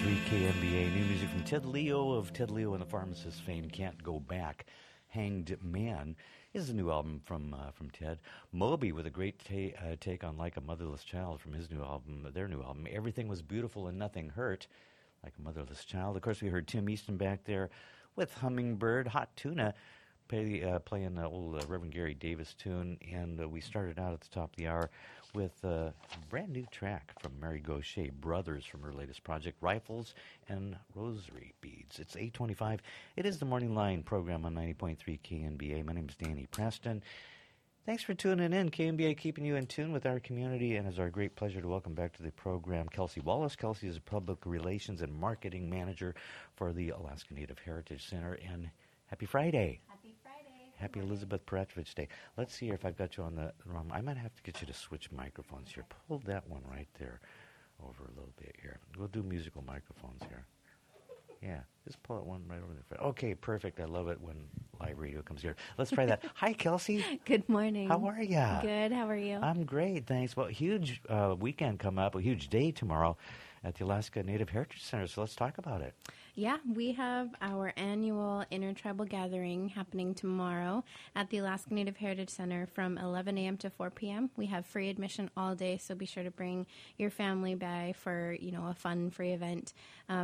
90.3 KMBA. New music from Ted Leo of Ted Leo and the Pharmacist fame. Can't Go Back. Hanged Man is a new album from Ted. Moby with a great take on Like a Motherless Child from his new album, their new album. Everything Was Beautiful and Nothing Hurt, Like a Motherless Child. Of course, we heard Tim Easton back there with Hummingbird, Hot Tuna, playing old Reverend Gary Davis tune. And we started out at the top of the hour with a brand new track from Mary Gauthier Brothers from her latest project, Rifles and Rosary Beads. It's 8:25. It is the Morning Line program on 90.3 KNBA. My name is Danny Preston. Thanks for tuning in. KNBA keeping you in tune with our community, and it's our great pleasure to welcome back to the program Kelsey Wallace. Kelsey is a public relations and marketing manager for the Alaska Native Heritage Center. And happy Friday. Happy Elizabeth Peratrovich Day. Let's see if I've got you on the wrong. I might have to get you to switch microphones here. Pull that one right there over a little bit here. We'll do musical microphones here. Yeah, just pull it one right over there. Okay, perfect. I love it when live radio comes here. Let's try that. Hi, Kelsey. Good morning. How are you? Good. How are you? I'm great, thanks. Well, huge weekend coming up, a huge day tomorrow at the Alaska Native Heritage Center, so let's talk about it. Yeah, we have our annual Intertribal Gathering happening tomorrow at the Alaska Native Heritage Center from 11 a.m. to 4 p.m. We have free admission all day, so be sure to bring your family by for, a fun, free event.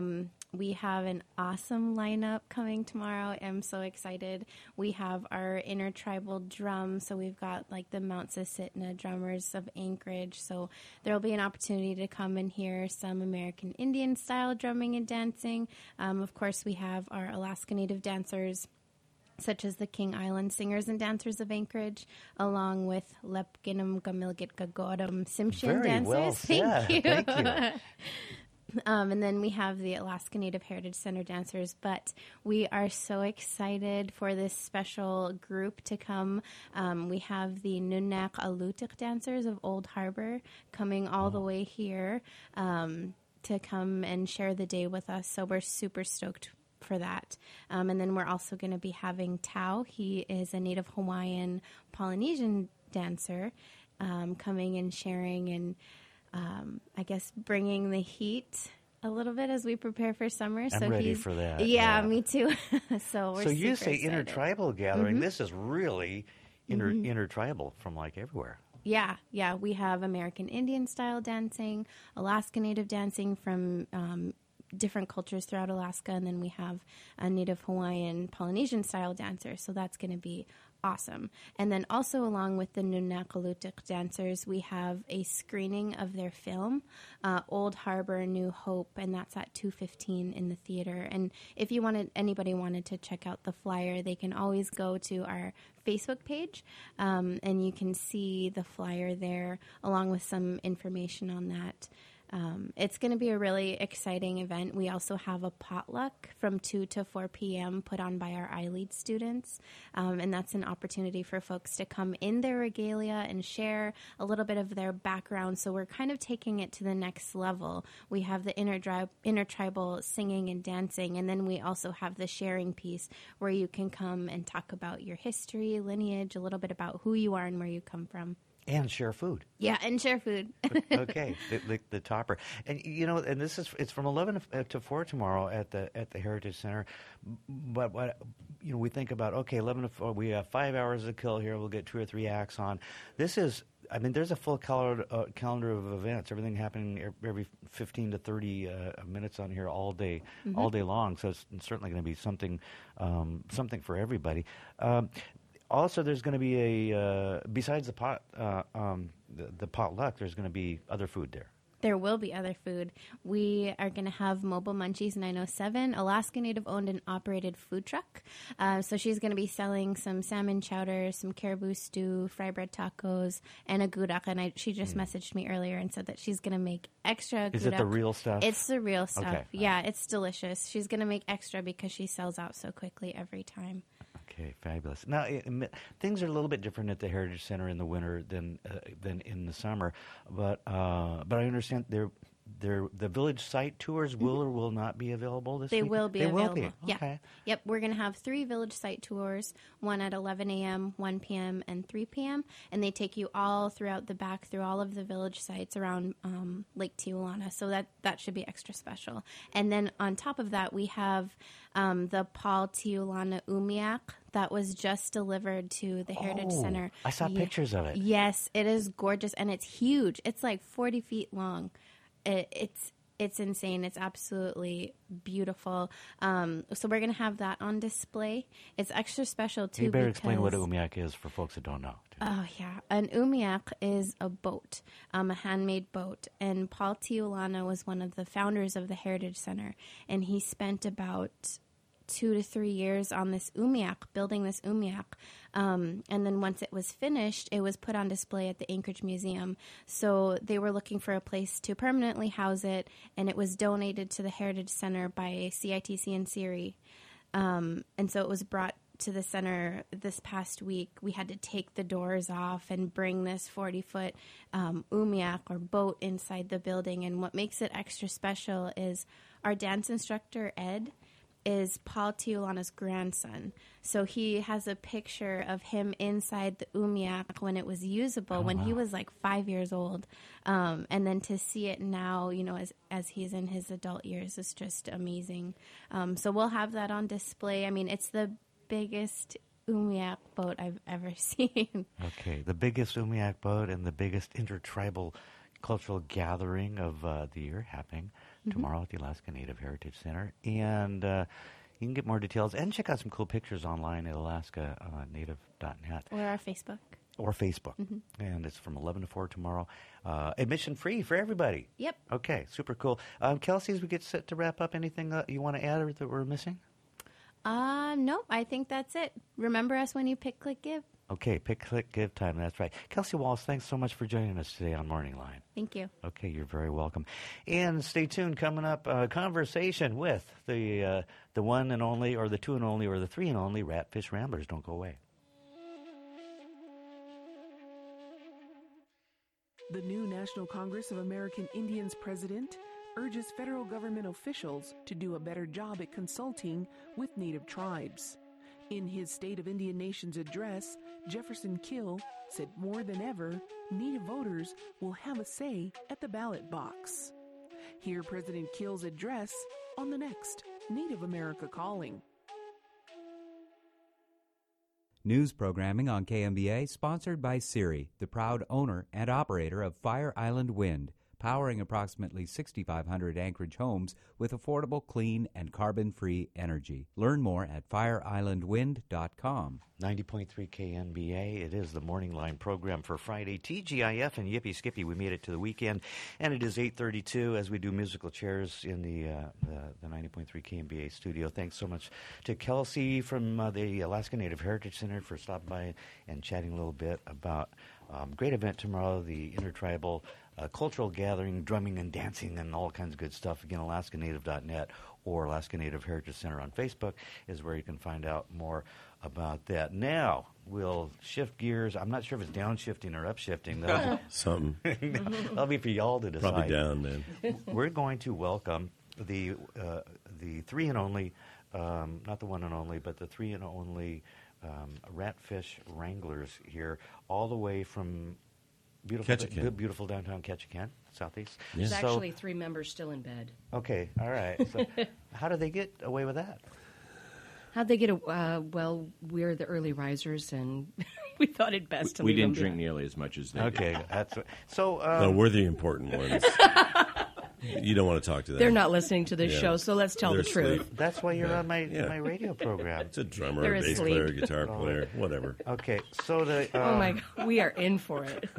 We have an awesome lineup coming tomorrow. I'm so excited. We have our intertribal drum, so we've got the Mount Susitna drummers of Anchorage, so there'll be an opportunity to come and hear some American Indian style drumming and dancing. Of course, we have our Alaska Native dancers, such as the King Island Singers and Dancers of Anchorage, along with Lepginam Gamilgit Gagodam Simshin dancers. Well said. Thank you. Thank you. And then we have the Alaska Native Heritage Center dancers, but we are so excited for this special group to come. We have the Nunak Alutik dancers of Old Harbor coming all the way here to come and share the day with us, so we're super stoked for that. And then we're also going to be having Tao. He is a Native Hawaiian Polynesian dancer coming and sharing and I guess bringing the heat a little bit as we prepare for summer. I'm ready for that. Yeah, me too. So we're So you super say excited. intertribal gathering. Mm-hmm. This is really intertribal from everywhere. Yeah. We have American Indian style dancing, Alaska Native dancing from different cultures throughout Alaska, and then we have a Native Hawaiian Polynesian style dancer. So that's going to be awesome. And then also along with the Nunakalutuk dancers, we have a screening of their film, Old Harbor, New Hope, and that's at 2:15 in the theater. And if anybody wanted to check out the flyer, they can always go to our Facebook page, and you can see the flyer there along with some information on that. It's going to be a really exciting event. We also have a potluck from 2 to 4 p.m. put on by our iLead students, and that's an opportunity for folks to come in their regalia and share a little bit of their background. So we're kind of taking it to the next level. We have the intertribal singing and dancing, and then we also have the sharing piece where you can come and talk about your history, lineage, a little bit about who you are and where you come from. And share food. Yeah, and share food. Okay, the topper. And and it's from 11 to 4 tomorrow at the Heritage Center. But what we think about, 11 to 4, we have 5 hours to kill here. We'll get 2 or 3 acts on. This is, there's a full calendar of events. Everything happening every 15 to 30 minutes on here all day long. So it's certainly going to be something for everybody. Also, there's going to be besides the potluck, there's going to be other food there. There will be other food. We are going to have Mobile Munchies 907, Alaska Native owned and operated food truck. So she's going to be selling some salmon chowder, some caribou stew, fry bread tacos, and a gudak. And she just messaged me earlier and said that she's going to make extra gudak. Is it the real stuff? It's the real stuff. Okay. Yeah, it's delicious. She's going to make extra because she sells out so quickly every time. Okay, fabulous. Now, things are a little bit different at the Heritage Center in the winter than in the summer, but I understand the village site tours will or will not be available this They week? will be They available. will be. Yeah. Okay. Yep, we're going to have 3 village site tours, one at 11 a.m., 1 p.m., and 3 p.m., and they take you all throughout the back through all of the village sites around Lake Tiulana, so that should be extra special. And then on top of that, we have the Paul Tiulana Umiak that was just delivered to the Heritage Center. I saw pictures of it. Yes, it is gorgeous, and it's huge. It's like 40 feet long. It's insane. It's absolutely beautiful. So we're going to have that on display. It's extra special, too. You better explain what a umiak is for folks that don't know. Oh, yeah. An umiak is a boat, a handmade boat. And Paul Tiulana was one of the founders of the Heritage Center. And he spent about 2 to 3 years on this umiak, building this umiak. And then once it was finished, it was put on display at the Anchorage Museum. So they were looking for a place to permanently house it, and it was donated to the Heritage Center by CITC and CIRI. And so it was brought to the center this past week. We had to take the doors off and bring this 40-foot umiak or boat inside the building. And what makes it extra special is our dance instructor, Ed, is Paul Tiulana's grandson. So he has a picture of him inside the umiak when it was usable, when he was like 5 years old. And then to see it now, as he's in his adult years, is just amazing. So we'll have that on display. I mean, it's the biggest umiak boat I've ever seen. Okay, the biggest umiak boat and the biggest intertribal cultural gathering of the year happening tomorrow at the Alaska Native Heritage Center. And you can get more details and check out some cool pictures online at alaskanative.net. Or our Facebook. Or Facebook. And it's from 11 to 4 tomorrow. Admission free for everybody. Yep. Okay, super cool. Kelsey, as we get set to wrap up, anything you want to add or that we're missing? Nope, I think that's it. Remember us when you pick, click, give. Okay, pick, click, give time. That's right. Kelsey Wallace, thanks so much for joining us today on Morning Line. Thank you. Okay, you're very welcome. And stay tuned. Coming up, conversation with the one and only, or the two and only, or the three and only Ratfish Ramblers. Don't go away. The new National Congress of American Indians president urges federal government officials to do a better job at consulting with Native tribes. In his State of Indian Nations address, Jefferson Kill said more than ever, Native voters will have a say at the ballot box. Hear President Kill's address on the next Native America Calling. News programming on KMBA sponsored by CIRI, the proud owner and operator of Fire Island Wind, powering approximately 6,500 Anchorage homes with affordable, clean, and carbon-free energy. Learn more at fireislandwind.com. 90.3 KNBA. It is the Morning Line program for Friday. TGIF and Yippee Skippy. We made it to the weekend, and it is 8:32 as we do musical chairs in the 90.3 KNBA studio. Thanks so much to Kelsey from the Alaska Native Heritage Center for stopping by and chatting a little bit about great event tomorrow, the Intertribal Cultural Gathering, drumming and dancing and all kinds of good stuff. Again, alaskanative.net or Alaska Native Heritage Center on Facebook is where you can find out more about that. Now, we'll shift gears. I'm not sure if it's downshifting or upshifting. Something. That'll be for y'all to decide. Probably down, man. We're going to welcome the three and only, not the one and only, but the three and only Ratfish Wranglers here, all the way from beautiful downtown Ketchikan, southeast. There's actually 3 members still in bed. Okay, all right. So how did they get away with that? How'd they get well, we're the early risers, and we thought it best to we leave didn't them drink behind. nearly as much as they Okay, did. that's what, so. No, we're the important ones. You don't want to talk to them. They're not listening to this Yeah. show, so let's tell They're the truth. asleep. that's why you're Yeah. on my Yeah. radio program. It's a drummer, They're a bass asleep. player, guitar player, whatever. Okay, so the. Oh, my God. We are in for it.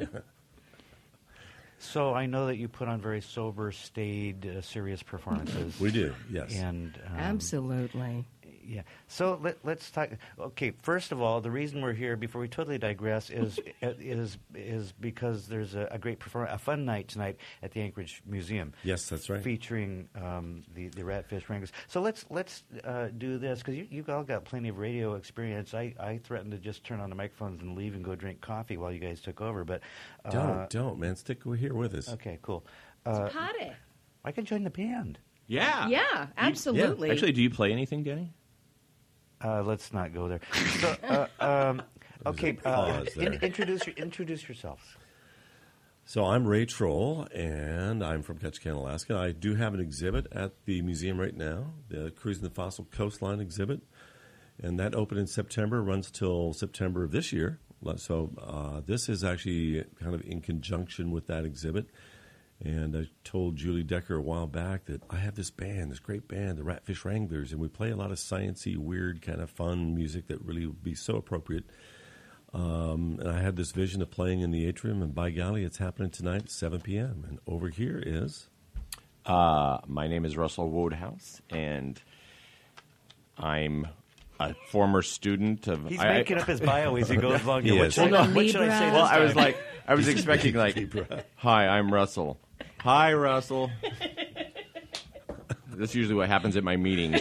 So I know that you put on very sober, staid, serious performances. We do, yes. And Absolutely. yeah. So let's talk. Okay, first of all, the reason we're here, before we totally digress, is because there's a great a fun night tonight at the Anchorage Museum. Yes, that's right. Featuring the Ratfish Wranglers. So let's do this, because you've all got plenty of radio experience. I threatened to just turn on the microphones and leave and go drink coffee while you guys took over, but Don't, man. Stick here with us. Okay, cool. It's party. I can join the band. Yeah. Yeah, absolutely. Yeah. Actually, do you play anything, Danny? Let's not go there. So, okay, pause there. introduce yourselves. So I'm Ray Troll, and I'm from Ketchikan, Alaska. I do have an exhibit at the museum right now, the Cruising the Fossil Coastline exhibit, and that opened in September, runs till September of this year. So this is actually kind of in conjunction with that exhibit. And I told Julie Decker a while back that I have this band, this great band, the Ratfish Wranglers, and we play a lot of sciencey, weird, kind of fun music that really would be so appropriate. And I had this vision of playing in the atrium, and by golly, it's happening tonight at 7 p.m. And over here is... My name is Russell Wodehouse, and I'm a former student of... He's making up his bio as he goes along. He What is. should I say Well, this time? I was expecting hi, I'm Russell. Hi, Russell. That's usually what happens at my meetings.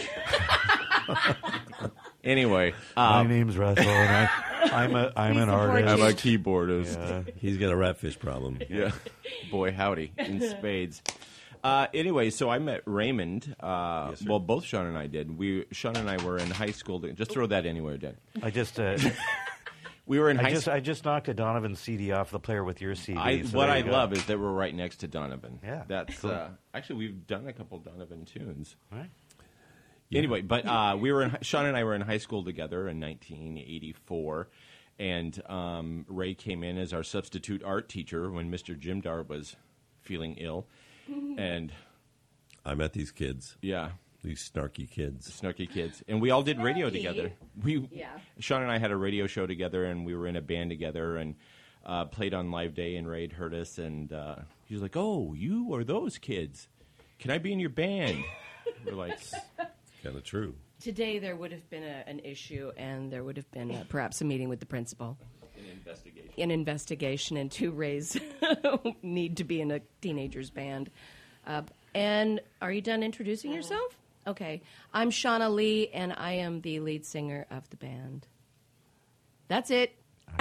Anyway, My name's Russell, and I'm an artist. I'm a keyboardist. Yeah. He's got a ratfish problem. Yeah. Boy, howdy, in spades. Anyway, so I met Raymond. Well, both Sean and I did. Sean and I were in high school. Just throw that anywhere, Dan. I just We were in high school. I just knocked a Donovan CD off the player with your CD. So What there I you go. love is that we're right next to Donovan. Yeah, That's cool. actually we've done a couple Donovan tunes. All right. Anyway, but we were Sean and I were in high school together in 1984, and Ray came in as our substitute art teacher when Mr. Jimdar was feeling ill, and I met these kids, yeah, these snarky kids. snarky kids, and we all did radio together. Sean and I had a radio show together, and we were in a band together, and played on Live Day, and Ray had heard us, and he was like, "Oh, you are those kids? Can I be in your band?" We're like. Kind of true. Today there would have been an issue, and there would have been perhaps a meeting with the principal. An investigation into Ray's need to be in a teenager's band. And are you done introducing yourself? Okay. I'm Shauna Lee, and I am the lead singer of the band. That's it.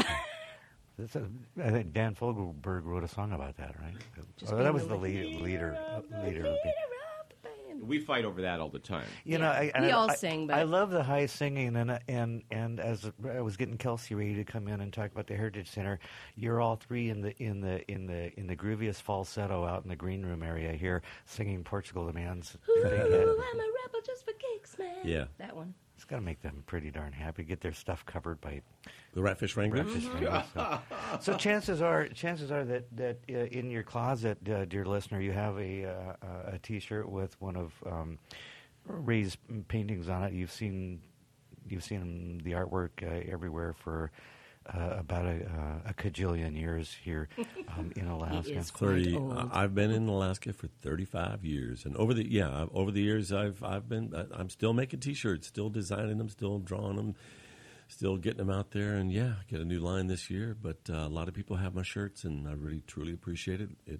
I think Dan Fogelberg wrote a song about that, right? Just That being was the the leader. We fight over that all the time. You know, We all sing, but- I love the high singing, and as I was getting Kelsey ready to come in and talk about the Heritage Center, you're all three in the grooviest falsetto out in the green room area here, singing Portugal the Man's. Ooh, I'm a rebel just for kicks, man. Yeah. That one. It's got to make them pretty darn happy. Get their stuff covered by The Ratfish Wranglers? breakfast menus. So chances are that in your closet, dear listener, you have a T-shirt with one of Ray's paintings on it. You've seen the artwork everywhere for about a cajillion years here in Alaska. He is quite old. I've been in Alaska for 35 years, and over the years I'm still making T-shirts, still designing them, still drawing them, still getting them out there, and get a new line this year. But a lot of people have my shirts, and I really truly appreciate it.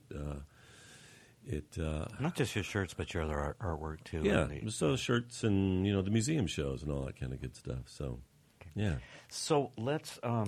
Not just your shirts, but your other artwork too. Yeah, And so shirts and the museum shows and all that kind of good stuff. So, yeah. So let's now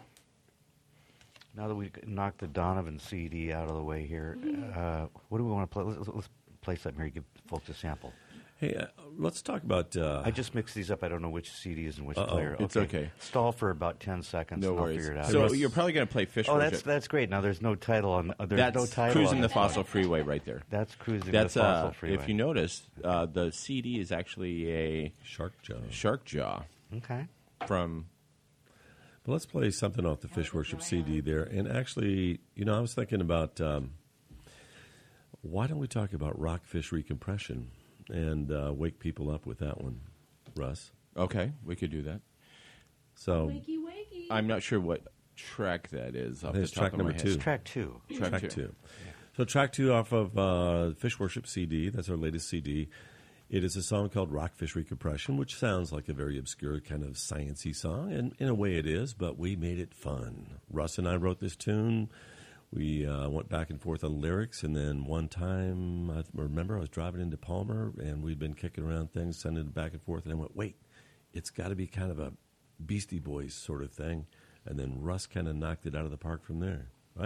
that we knocked the Donovan CD out of the way here, what do we want to play? Let's play something here. Give folks a sample. Hey, let's talk about. I just mixed these up. I don't know which CD is in which player. It's okay. Stall for about 10 seconds. No and worries. I'll figure it out. So you're probably going to play Fish oh, Worship. that's great. Now there's no title on. There's That's no title Cruising on the this Fossil one. Freeway right there. That's Cruising That's the Fossil Freeway. if you notice, the CD is actually a Shark Jaw. shark jaw Okay. from. But let's play something off the Fish Worship CD there. And actually, I was thinking about why don't we talk about rockfish recompression and wake people up with that one, Russ? Okay, we could do that. So Wakey, wakey. I'm not sure what track that is. Off I think the it's top track of my number head. two. It's track 2. track two. So track 2 off of Fish Worship CD. That's our latest CD. It is a song called Rockfish Recompression, which sounds like a very obscure kind of sciencey song, and in a way it is, but we made it fun. Russ and I wrote this tune. We went back and forth on lyrics, and then one time, I remember I was driving into Palmer, and we'd been kicking around things, sending it back and forth, and I went, wait, it's got to be kind of a Beastie Boys sort of thing. And then Russ kind of knocked it out of the park from there, right?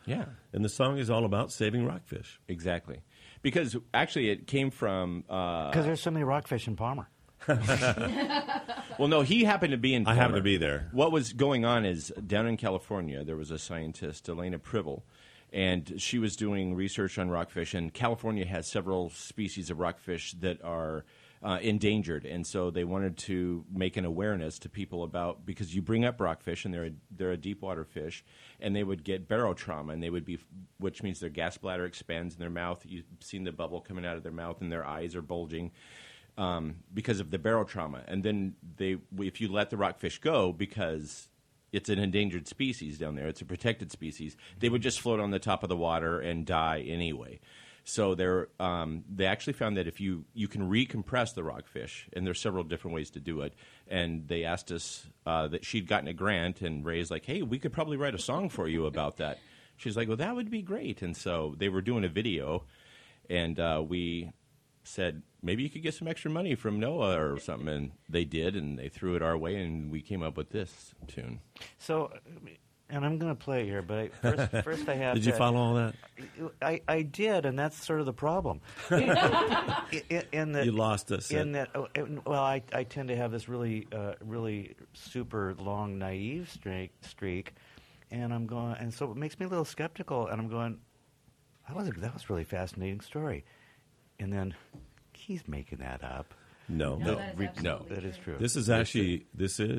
Yeah. And the song is all about saving rockfish. Exactly. Because actually it came from... Because there's so many rockfish in Palmer. Well, no, he happened to be in Palmer. I happened to be there. What was going on is down in California, there was a scientist, Elena Privel, and she was doing research on rockfish, and California has several species of rockfish that are endangered, and so they wanted to make an awareness to people about, because you bring up rockfish, and they're a deep water fish, and they would get barotrauma, and they would be, which means their gas bladder expands in their mouth. You've seen the bubble coming out of their mouth, and their eyes are bulging. Because of the barotrauma. And then if you let the rockfish go, because it's an endangered species down there, it's a protected species, they would just float on the top of the water and die anyway. So they actually found that if you can recompress the rockfish, and there's several different ways to do it, and they asked us that she'd gotten a grant, and Ray's like, hey, we could probably write a song for you about that. She's like, well, that would be great. And so they were doing a video, and we said, maybe you could get some extra money from NOAA or something, and they did, and they threw it our way, and we came up with this tune. So, and I'm going to play it here, but first I have Did you follow all that? I did, and that's sort of the problem. You lost us. I tend to have this really super long naive streak, and so it makes me a little skeptical, and I'm going, that was a really fascinating story. And then he's making that up. No, that is true. This is actually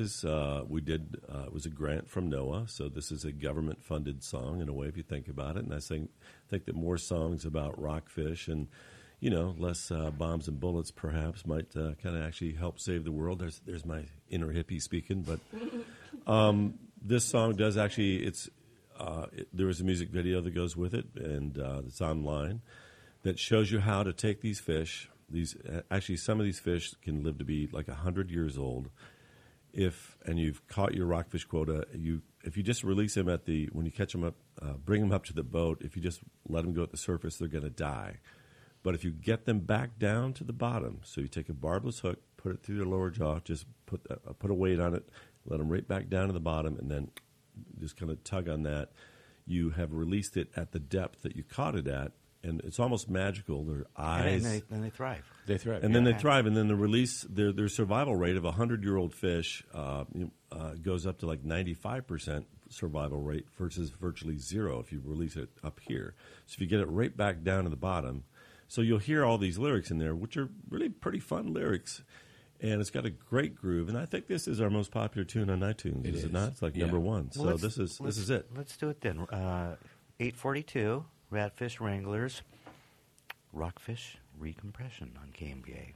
it was a grant from NOAA, so this is a government-funded song in a way if you think about it. And I think that more songs about rockfish and less bombs and bullets perhaps might kind of actually help save the world. There's my inner hippie speaking, but this song does actually. There is a music video that goes with it, and it's online. That shows you how to take these fish. Some of these fish can live to be like 100 years old. And you've caught your rockfish quota, if you just release them when you catch them up, bring them up to the boat. If you just let them go at the surface, they're going to die. But if you get them back down to the bottom, so you take a barbless hook, put it through their lower jaw, just put a weight on it, let them right back down to the bottom, and then just kind of tug on that. You have released it at the depth that you caught it at. And it's almost magical. Their eyes, and they thrive. They thrive, and then they thrive. And then the release, their survival rate of 100-year-old fish goes up to like 95% survival rate versus virtually zero if you release it up here. So if you get it right back down to the bottom, so you'll hear all these lyrics in there, which are really pretty fun lyrics, and it's got a great groove. And I think this is our most popular tune on iTunes. Is it not? It's like number one. So this is it. Let's do it then. 842. Ratfish Wranglers, Rockfish Recompression on KMBA.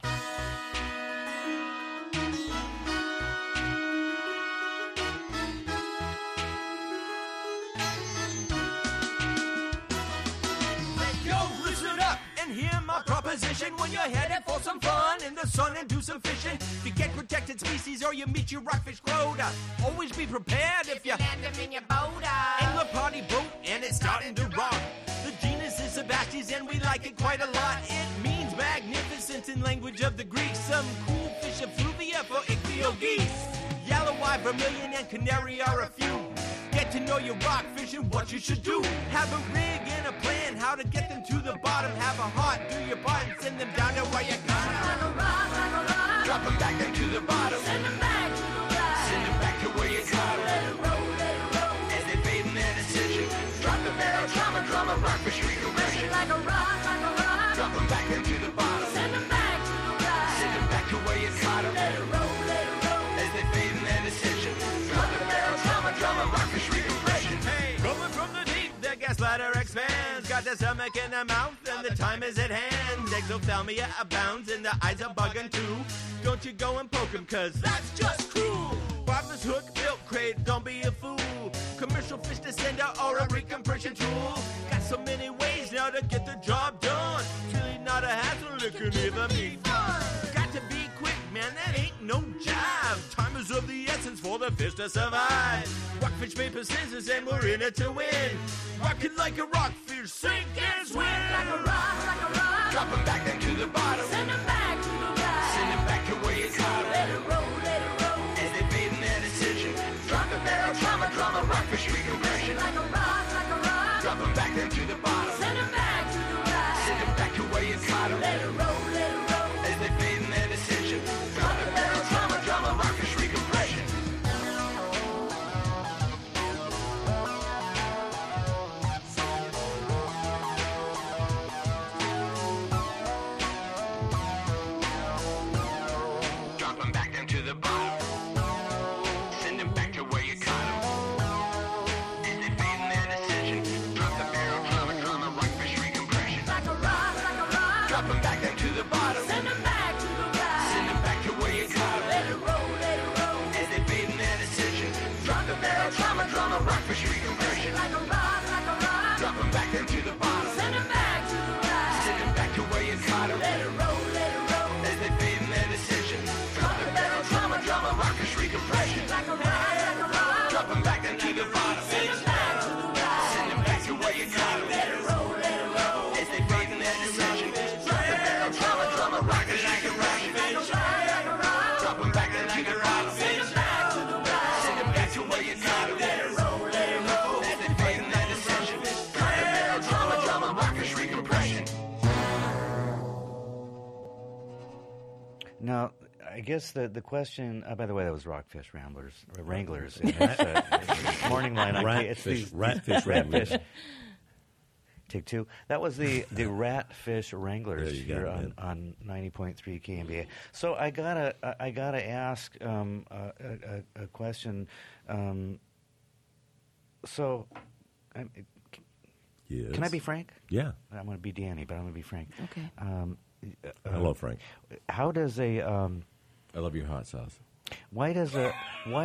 Yo, listen up and hear my proposition. When you're headed for some fun in the sun and do some fishing, if you get protected species or you meet your rockfish quota, always be prepared if you land them in your boat. In the party boat and it's starting to rock. The genus is Sebastes and we like it quite a lot. It means magnificent in language of the Greeks. Some cool fish effluvia for ichthyo geese. Yellow-eye, vermilion, and canary are a few. Get to know your rockfish and what you should do. Have a rig and a plan how to get them to the bottom. Have a heart, do your part, and send them down to where you got them. Like a rock. Drop them back into the bottom. Send them back to the right. Send them back to where you got them. Let it roll. As they fade in their decision. Drop the barrel, drama, rockfish recompression. Like a rock. Drop them back into the bottom. Send them back to the right. Send them back to where you got them. Let it roll. As they fade in their decision. Drop the barrel, drama, rockfish recompression. Hey, coming from the deep, their gas bladder expands. Got their stomach in their mouth, and the time is at hand. Exophthalmia abounds, and the eyes are bugging too. Don't you go and poke them, cause that's just cruel. Barbless hook, milk crate, don't be a fool. Commercial fish descender or a recompression tool. Got so many ways now to get the job done. It's really not a hassle, it can even be fun. Got to be quick, man, that ain't no jive. Time is of the essence for the fish to survive. Rockfish, paper, scissors, and we're in it to win. Rockin' like a rockfish, sink and swim. Like a rock. Drop them back down to the bottom. Send them back to the right. Send them back to where you caught them. Let it roll. As they fade in their decision. Drop the barrel, drama, rockfish recompression. Like a rock. Drop them let it roll, as they fade in their decision. Drop the barrel, drama, rockfish recompression. Drop them back down to the bottom. Send them back to where you caught them. As they fade in their decision. Drop the barrel, drama, rockfish recompression. Like a rock. Drop them back down to the bottom. Send them back to the right. Send them back to where you caught them. Let it roll, as they fade in their decision. Drop the barrel, drama, rockfish recompression. Like a rock. Drop them back down to the bottom. Send them back to the right. Send them back to where you caught them. Let it roll, as they fade in their decision. Drop the barrel, drama, rockfish recompression. Like a rock. Drop them back down to the bottom. Send them back to the right. Send them back to where you caught them. Let it roll, as they fade in their decision. Drop the barrel, drama, rockfish recompression. Drop them back down to the bottom. Send them back to the right. Send them back to where you caught them. Let it roll, as they fade in their decision. Drop the barrel, drama, rockfish recompression. Now, I guess the question. By the way, that was Rockfish Wranglers. And it's, morning line. Ratfish Wranglers. Take two. That was the Ratfish Wranglers There you go, here man. on 90.3 KMBA. So I gotta ask a question. Yes. Can I be frank? Yeah. I'm going to be Danny, but I'm going to be frank. Okay. Hello, Frank. How does a I love your hot sauce. why does a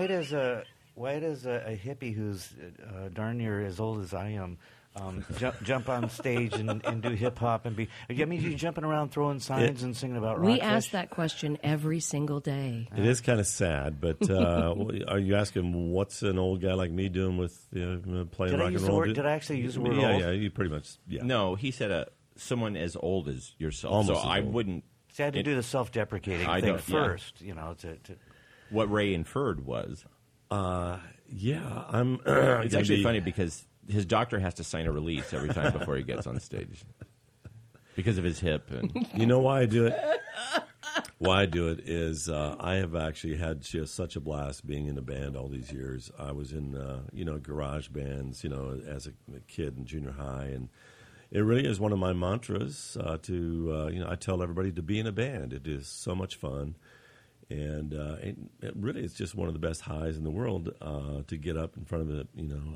hippie who's darn near as old as I am jump on stage and do hip hop and be? I mean, you jumping around throwing signs and singing about We rockfish? ask that question every single day. It is kind of sad, but are you asking what's an old guy like me doing with playing Did I rock use and the roll? word? Did I actually use the word Yeah, old? yeah, you pretty much. Yeah. No, he said someone as old as yourself. Almost so as I old. wouldn't. See, I had to do the self-deprecating I thing don't- yeah. first, you know. To What Ray inferred was. Yeah, I'm. It's actually funny because his doctor has to sign a release every time before he gets on stage because of his hip. And You know why I do it? Why I do it is I have actually had just such a blast being in a band all these years. I was in garage bands, as a kid in junior high, and it really is one of my mantras I tell everybody to be in a band. It is so much fun. And it really is just one of the best highs in the world to get up in front of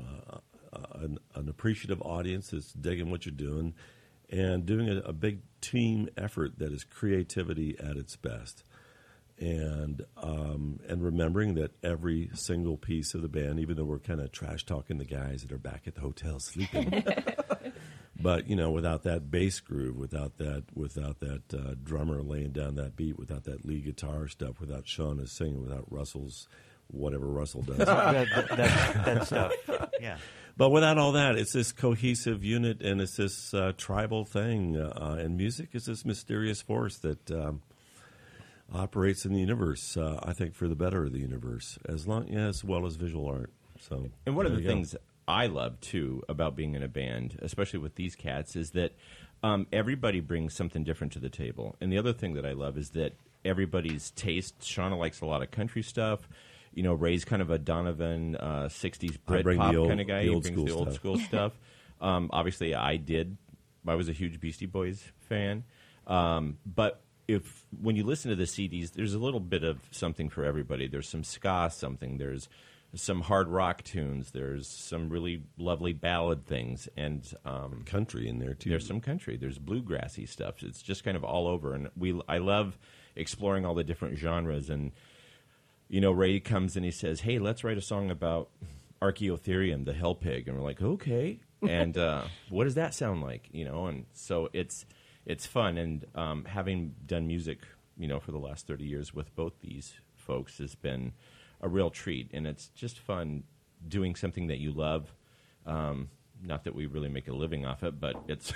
an appreciative audience that's digging what you're doing and doing a big team effort that is creativity at its best. And remembering that every single piece of the band, even though we're kind of trash talking the guys that are back at the hotel sleeping, but without that bass groove, without that drummer laying down that beat, without that lead guitar stuff, without Shauna singing, without Russell's whatever Russell does, that stuff. Yeah. but without all that, it's this cohesive unit and it's this tribal thing. And music is this mysterious force that operates in the universe. I think for the better of the universe, as well as visual art. So, And one of there the you go. things I love, too, about being in a band, especially with these cats, is that everybody brings something different to the table. And the other thing that I love is that everybody's taste. Shauna likes a lot of country stuff. Ray's kind of a Donovan 60s I bring Britpop the old- kind of guy. the He old brings school the old stuff. school stuff. Obviously, I was a huge Beastie Boys fan. But when you listen to the CDs, there's a little bit of something for everybody. There's some ska something. There's some hard rock tunes. There's some really lovely ballad things, and country in there too. there's some country. There's bluegrassy stuff. It's just kind of all over, and I love exploring all the different genres. And Ray comes and he says, "Hey, let's write a song about Archaeotherium, the hell pig," and we're like, "Okay." And what does that sound like? And so it's fun, and having done music, for the last 30 years with both these folks has been a real treat, and it's just fun doing something that you love. Not that we really make a living off it, but it's,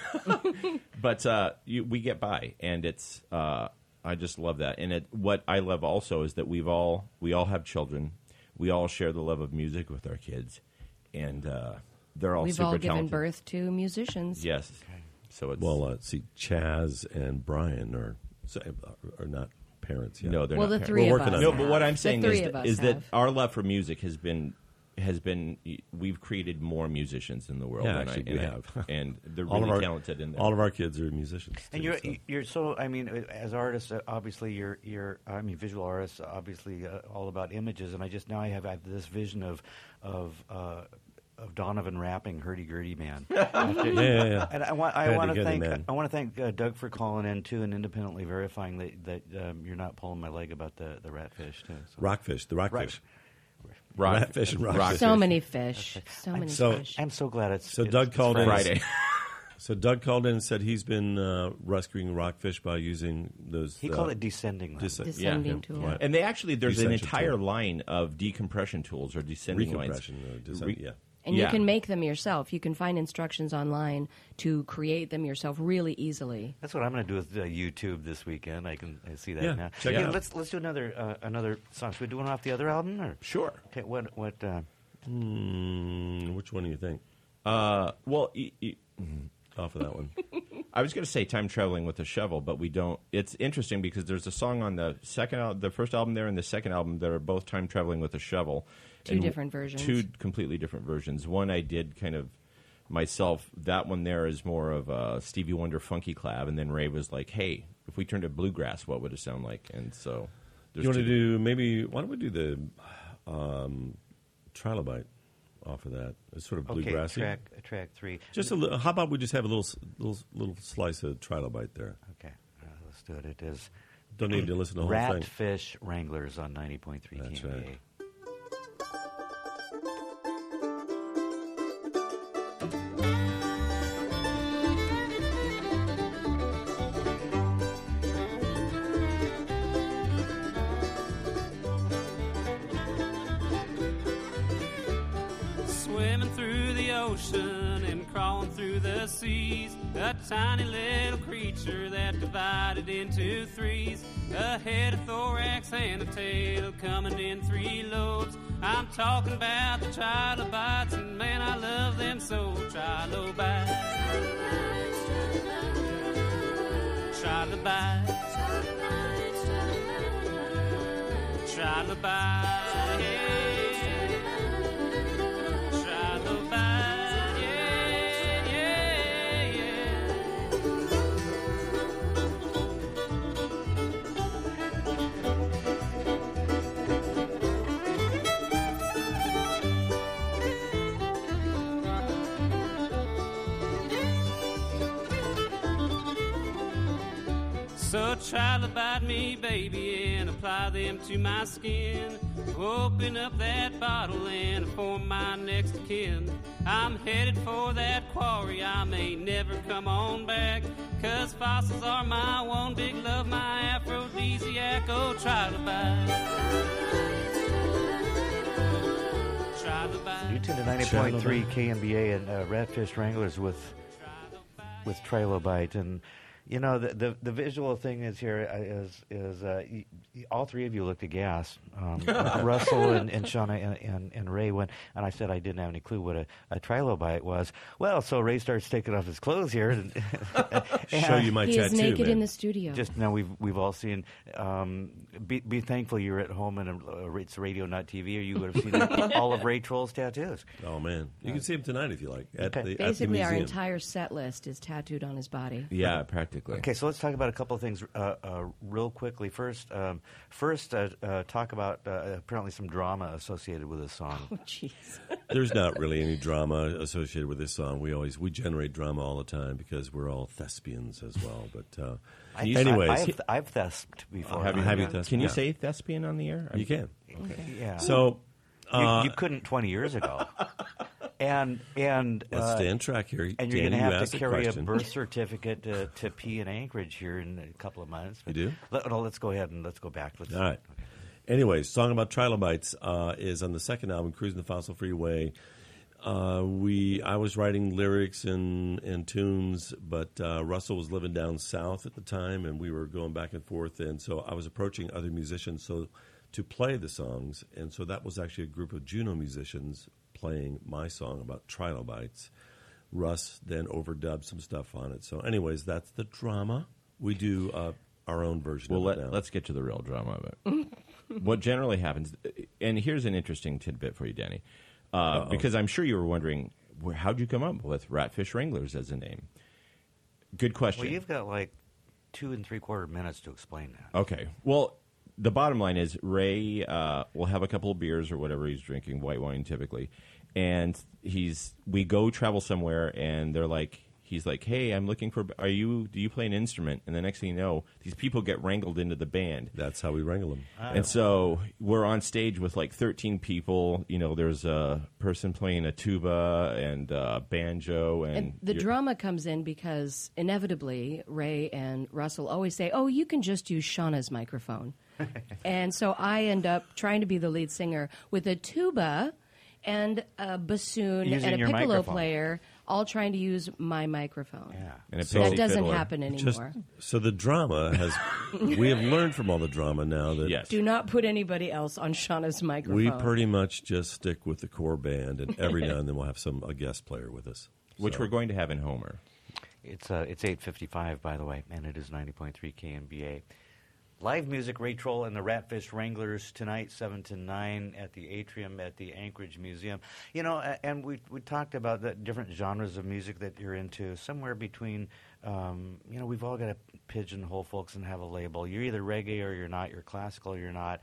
we get by, and it's. I just love that, and what I love also is that we all have children, we all share the love of music with our kids, and they're all We've super all given talented. birth to musicians. Yes. So it's see, Chaz and Brian are not parents yet. no, they're Well, not the parents. three We're of working us. on No, it. but what I'm saying three is, of us is that have. our love for music has been we've created more musicians in the world Yeah, than actually, I, we and, have. and they're All of really our- talented in that. All of our kids are musicians. And too, you're so, I mean, as artists, obviously you're I mean, visual artists, obviously all about images, and I have this vision of Donovan rapping "Hurdy Gurdy Man." yeah. And I Hurdy want to Gurdy thank Man. Doug for calling in too and independently verifying that you're not pulling my leg about the ratfish too. So. Rockfish, the rockfish. Rock- Ratfish and rockfish. So many fish. So many So- fish. I'm so glad it's So it's- Doug it's called in. Friday. So Doug called in and said he's been rescuing rockfish by using those. He called it descending. line. Descending tool. Right. And there's an Descension entire tool. line of decompression tools or descending lines. Recompression, yeah. And Yeah. you can make them yourself. You can find instructions online to create them yourself really easily. That's what I'm going to do with YouTube this weekend. I can see that Yeah, now. check it out. Let's do another song. Should we do one off the other album? Or? Sure. Okay. What? Which one do you think? Well, Off of that one. I was going to say "Time Traveling with a Shovel," but we don't. It's interesting because there's a song on the the first album there, and the second album that are both "Time Traveling with a Shovel." Two And different versions. Two completely different versions. One I did kind of myself. That one there is more of a Stevie Wonder funky clav, and then Ray was like, "Hey, if we turned it bluegrass, what would it sound like?" And so there's You want to two- do why don't we do the Trilobite off of that? It's sort of Okay. bluegrassy. Track 3. Just a little. How about we just have a little slice of Trilobite there? Okay. Let's do it. It is Don't need to listen to the whole thing. Ratfish Wranglers on 90.3 That's KMBA. right. Swimming through the ocean and crawling through the seas, a tiny little creature that divided into threes, a head, a thorax, and a tail coming in 3 lobes. I'm talking about the trilobites, and man, I love them so. Trilobites, trilobites, trilobites, yeah. Trilobite, yeah, yeah, yeah. So try to bite me, baby, and apply them to my skin. Open up that bottle and form my next of kin. I'm headed for that quarry, I may never come on back, 'cause fossils are my one big love, my aphrodisiac. Oh, try to bite. Try to bite. You tuned to 90.3 KMBA and Ratfish Wranglers with Trilobite. And, you know, the visual thing is here is all three of you looked aghast. Russell and Shauna and Ray went, and I said I didn't have any clue what a Trilobite was. Well, so Ray starts taking off his clothes here. And Show you my He tattoo, is naked man. in the studio. Just now, we've all seen. Be thankful you're at home and it's radio, not TV, or you would have seen all of Ray Troll's tattoos. Oh man, you can see him tonight if you like at Okay. the Basically, our museum. entire set list is tattooed on his body. Yeah, practically. Okay, so let's talk about a couple of things real quickly. First, talk about apparently some drama associated with this song. Oh, jeez. There's not really any drama associated with this song. We generate drama all the time because we're all thespians as well. But anyways, I've thesped before. Have you thesped? Can you Yeah. say thespian on the air? you can. Yeah. So you couldn't 20 years ago. And let's stay on track here. and you're Danny, going to you have asked to a carry a question. birth certificate to pee in Anchorage here in a couple of months. You do? Let's go ahead and let's go back. All right. Anyways, song about trilobites is on the second album, Cruising the Fossil Freeway. I was writing lyrics and tunes, but Russell was living down south at the time, and we were going back and forth. And so I was approaching other musicians to play the songs, and so that was actually a group of Juno musicians playing my song about trilobites. Russ then overdubbed some stuff on it. So anyways, that's the drama. We do our own version of it now. Let's get to the real drama of it. What generally happens, and here's an interesting tidbit for you, Danny, because I'm sure you were wondering, how'd you come up with Ratfish Wranglers as a name? Good question. Well, you've got like 2 3/4 minutes to explain that. Okay. Well, the bottom line is Ray will have a couple of beers or whatever he's drinking, white wine typically, and we go travel somewhere, and he's like, hey, I'm looking for, do you play an instrument? And the next thing you know, these people get wrangled into the band. That's how we wrangle them. And so we're on stage with like 13 people. You know, there's a person playing a tuba and a banjo. And the drama comes in because inevitably Ray and Russell always say, oh, you can just use Shauna's microphone. And so I end up trying to be the lead singer with a tuba and a bassoon Using and a your piccolo microphone. player, all trying to use my microphone. Yeah. And a So that pixie doesn't fiddler. happen anymore. So the drama has, we have learned from all the drama now that Yes. Do not put anybody else on Shauna's microphone. we pretty much just stick with the core band, and every now and then we'll have a guest player with us. Which So- we're going to have in Homer. It's 8:55, by the way, and it is 90.3 KMBA. Live music, Ray Troll and the Ratfish Wranglers tonight, 7 to 9 at the Atrium at the Anchorage Museum. You know, and we talked about the different genres of music that you're into. Somewhere between, we've all got to pigeonhole folks and have a label. You're either reggae or you're not. You're classical or you're not.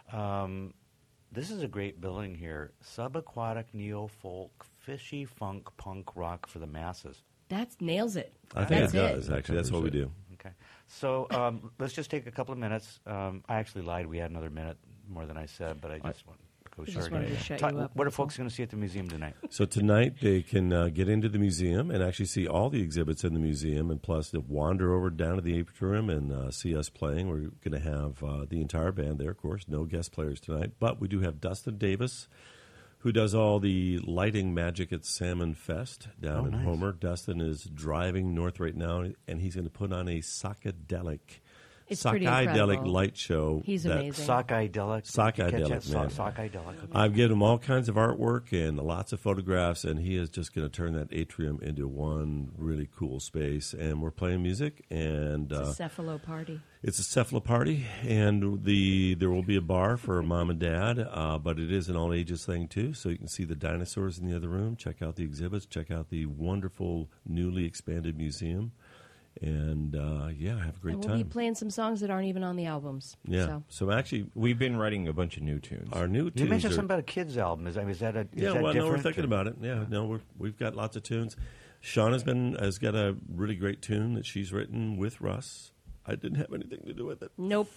This is a great billing here. Subaquatic, neo-folk, fishy funk, punk rock for the masses. That nails it. I think That's it does, actually. That's what we do. Okay. So let's just take a couple of minutes. I actually lied. We had another minute more than I said, but I just want to go just short. wanted to shut you up, What are that's all. folks going to see at the museum tonight? So tonight they can get into the museum and actually see all the exhibits in the museum, and plus to wander over down to the Atrium and see us playing. We're going to have the entire band there, of course. No guest players tonight, but we do have Dustin Davis, who does all the lighting magic at Salmon Fest down in nice. Homer. Dustin is driving north right now, and he's going to put on a psychedelic It's pretty incredible. light show. He's that- amazing. Sockeye-delic. Sockeye-delic, man. Sockeye-delic. Okay. I've given him all kinds of artwork and lots of photographs, and he is just going to turn that atrium into one really cool space. And we're playing music, and It's a cephalo party. it's a cephala party, and there will be a bar for mom and dad, but it is an all ages thing too. So you can see the dinosaurs in the other room, check out the exhibits, check out the wonderful newly expanded museum, and have a great And we'll time. be playing some songs that aren't even on the albums. Yeah. So actually, We've been writing a bunch of new tunes. our new tunes You mentioned are, something about a kids' album. Is that yeah, that well, no, we're different? thinking about it. Yeah, no, we've got lots of tunes. Sean has got a really great tune that she's written with Russ. I didn't have anything to do with it, Nope.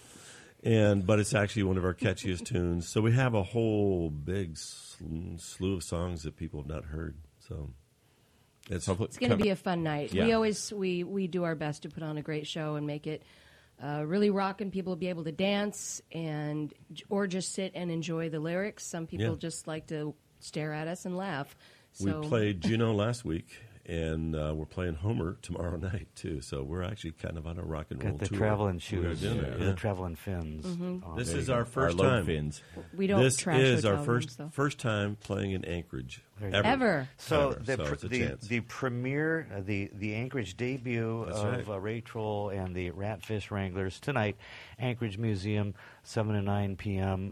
but it's actually one of our catchiest tunes. So we have a whole big slew of songs that people have not heard. So it's It's going to be a fun night. Yeah. We always we do our best to put on a great show and make it really rockin'. People will be able to dance or just sit and enjoy the lyrics. Some people Yeah. just like to stare at us and laugh. So we played Juno last week, and we're playing Homer tomorrow night too. So we're actually kind of on a rock and roll Got the tour. traveling We are shoes, doing it, the yeah. traveling fins. Mm-hmm. on This there. is our first lobe time. fins. we don't This trash is our hotel rooms, though. first time playing in Anchorage There you ever. go. Ever. So Ever. the So it's a chance. the premiere, the Anchorage debut That's of right. Ray Troll and the Ratfish Wranglers tonight, Anchorage Museum, 7 to 9 p.m.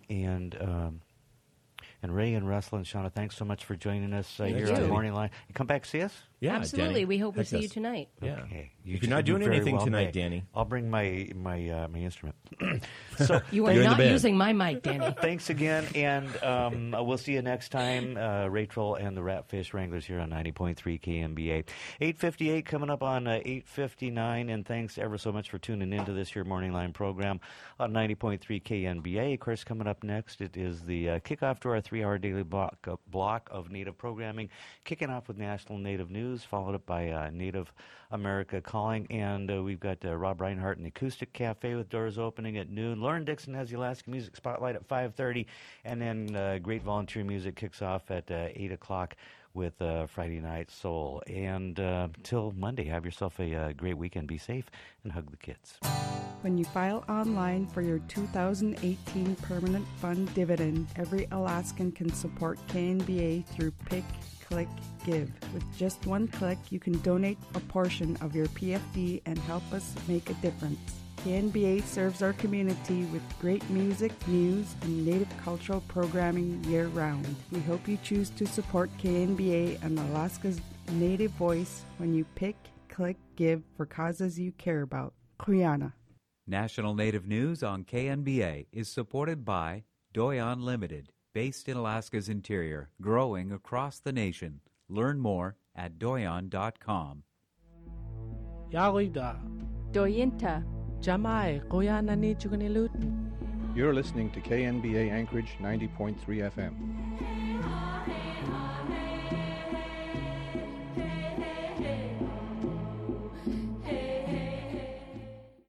And Ray and Russell and Shauna, thanks so much for joining us here on you. Morning Line. You come back see us? Yeah, Absolutely. Danny. We hope we Heck see you yes. tonight. Yeah. Okay. If you're not doing very anything well tonight, may. Danny. I'll bring my my instrument. So You are You're in the not band. using my mic, Danny. thanks again, and we'll see you next time. Ray Troll and the Ratfish Wranglers here on 90.3 KMBA. 8:58 coming up on 8:59, and thanks ever so much for tuning into this here Morning Line program on 90.3 KNBA. Of course, coming up next, it is the kickoff to our 3-hour daily block of Native programming, kicking off with National Native News, followed up by Native America Calling, and we've got Rob Reinhardt and the Acoustic Cafe with doors opening at noon. Lauren Dixon has the Alaska Music Spotlight at 5:30, and then great volunteer music kicks off at 8 o'clock with Friday Night Soul. And till Monday, have yourself a great weekend. Be safe and hug the kids. When you file online for your 2018 Permanent Fund dividend, every Alaskan can support KNBA through PIC, Click, Give. With just one click, you can donate a portion of your PFD and help us make a difference. KNBA serves our community with great music, news, and Native cultural programming year-round. We hope you choose to support KNBA and Alaska's Native voice when you pick, click, give for causes you care about. Kuyana. National Native News on KNBA is supported by Doyon Limited, based in Alaska's interior, growing across the nation. Learn more at doyon.com. Yarida. Doyinta. Jamai. Koyanani Chukanilut. You're listening to KNBA Anchorage 90.3 FM.